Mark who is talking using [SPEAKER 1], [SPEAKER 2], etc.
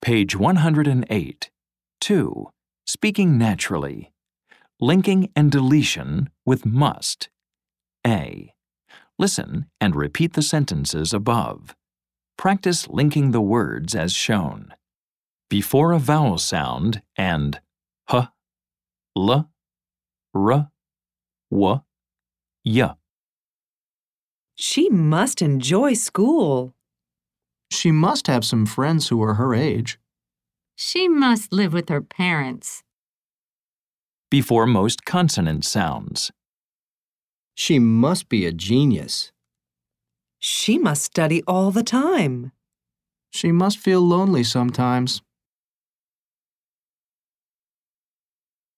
[SPEAKER 1] Page 108. 2. Speaking naturally. Linking and deletion with must. A. Listen and repeat the sentences above. Practice linking the words as shown. Before a vowel sound and h, l, r, w, y.
[SPEAKER 2] She must enjoy school.
[SPEAKER 3] She must have some friends who are her age.
[SPEAKER 4] She must live with her parents.
[SPEAKER 1] Before most consonant sounds.
[SPEAKER 5] She must be a genius.
[SPEAKER 2] She must study all the time.
[SPEAKER 3] She must feel lonely sometimes.